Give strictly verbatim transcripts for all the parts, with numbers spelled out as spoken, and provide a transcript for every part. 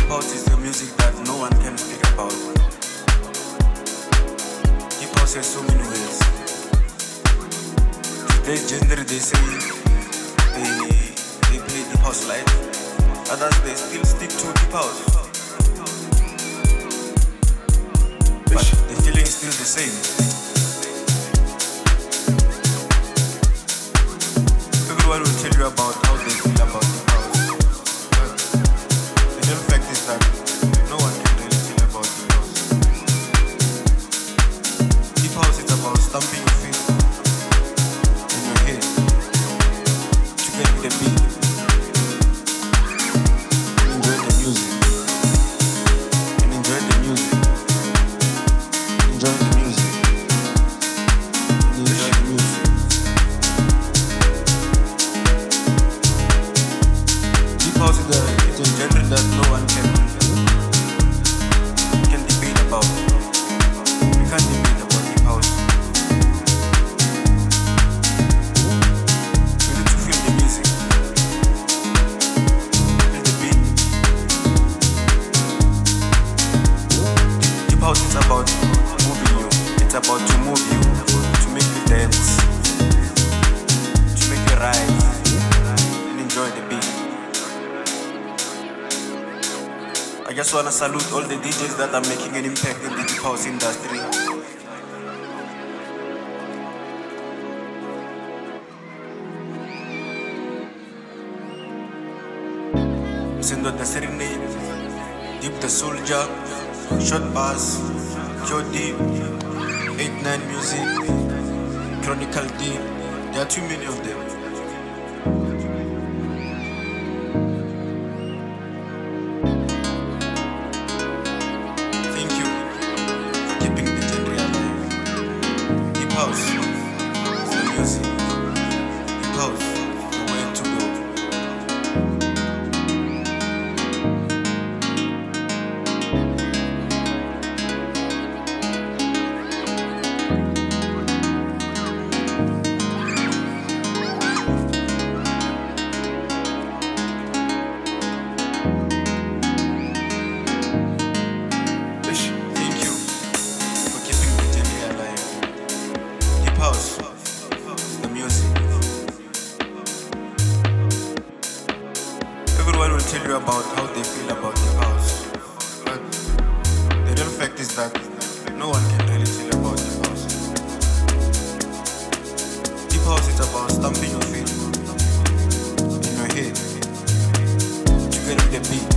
Hip house is the music that no one can speak about. Hip house has so many ways. Today's gender, they say they they play hip house light. Others they still stick to hip house. But the feeling is still the same. Everyone will tell you about how they feel about hip house. But the real fact is that no one can really feel about hip house. Hip house is about stamping your feet in your head to get the beat. Enjoy the music. And enjoy the music. Enjoy the music. Enjoy the music. Hip house is a, it's a genre that no one can can debate about. We can't debate about hip house. We need to feel the music, feel the beat. Hip house is about moving you. It's about to move you, to make you dance, to make you rise and enjoy the beat. I just wanna salute all the D Js that are making an impact in the hip house industry. Sendo the Serenade, Deep the Soldier, Short Bass, Joe Deep, eight nine Music, Chronicle Deep. There are too many of them. Thank you for keeping the genre alive. Hip house is the music. Hip house is the way to go. Thank you for keeping the genre alive. Hip house is the music. Everyone will tell you about how they feel about hip house. But the real fact is that no one can really tell you about hip house. Hip house is about stamping your feet in your head to get with the beat.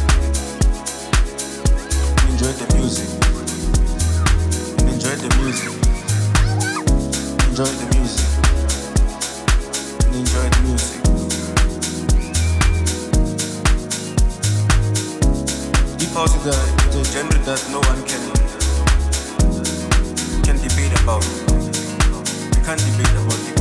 Enjoy the music. Enjoy the music. Enjoy the music. Enjoy the music. Hip house is a, it's a genre that no one can can debate about. We can't debate about it.